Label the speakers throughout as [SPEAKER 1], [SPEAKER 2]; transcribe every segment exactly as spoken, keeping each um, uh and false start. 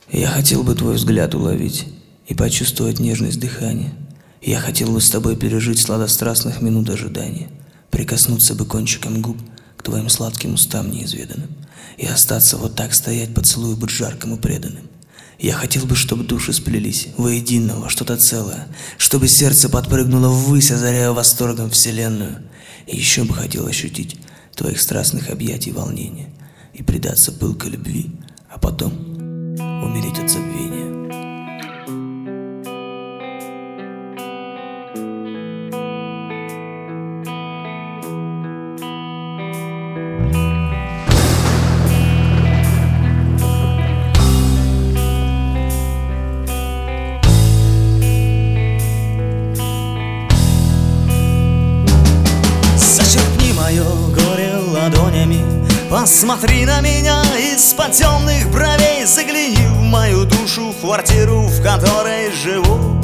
[SPEAKER 1] Я хотел бы твой взгляд уловить и почувствовать нежность дыхания. Я хотел бы с тобой пережить сладострастных минут ожидания, прикоснуться бы кончиком губ к твоим сладким устам неизведанным и остаться вот так стоять, поцелую быть жарким и преданным. Я хотел бы, чтобы души сплелись воедино во что-то целое, чтобы сердце подпрыгнуло ввысь, озаряя восторгом вселенную. И еще бы хотел ощутить твоих страстных объятий волнения и предаться пылкой любви, а потом умереть от забвения.
[SPEAKER 2] Зачерпни мое горе ладонями, посмотри на меня из-под темных бровей, загляни в мою душу, в квартиру, в которой живу.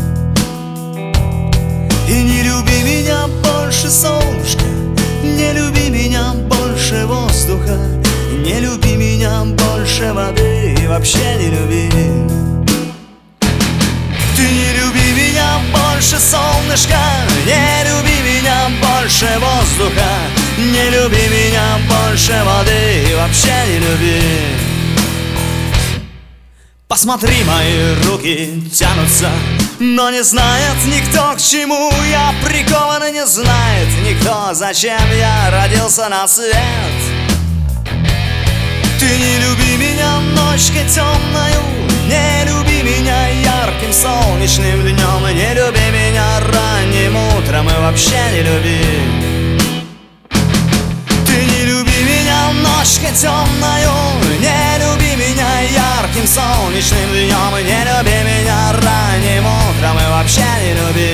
[SPEAKER 2] И не люби меня больше, солнышко, не люби меня больше воздуха, не люби меня больше воды и вообще не люби. Ты не люби меня больше, солнышко, не люби меня больше воздуха, не люби меня больше воды и вообще не люби. Посмотри, мои руки тянутся, но не знает никто, к чему я прикован, и не знает никто, зачем я родился на свет. Ты не люби меня ночкой темною, не люби меня ярким солнечным днем, не люби меня ранним утром и вообще не люби. Ты не люби меня ночкой темною, не люби меня ярким солнечным днем, не люби меня ранним утром и вообще не люби.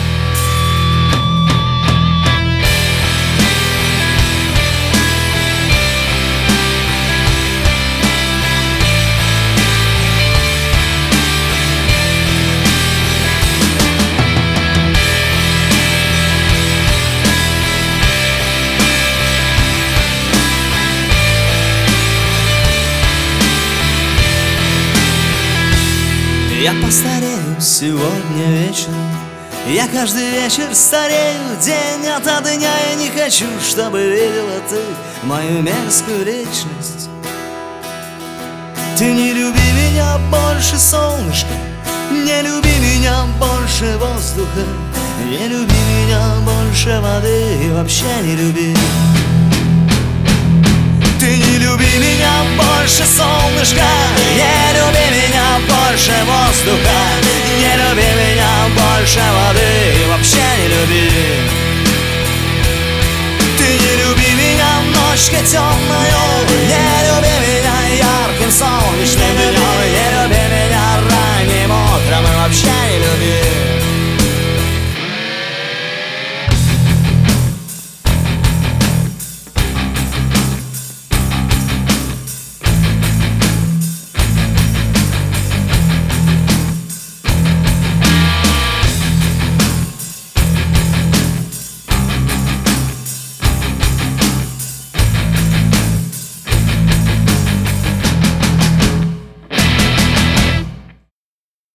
[SPEAKER 2] Я постарею сегодня вечером, я каждый вечер старею день ото дня. Я не хочу, чтобы видела ты мою мерзкую личность. Ты не люби меня больше, солнышко, не люби меня больше воздуха, не люби меня больше воды и вообще не люби. Ты не люби меня больше, солнышко, не люби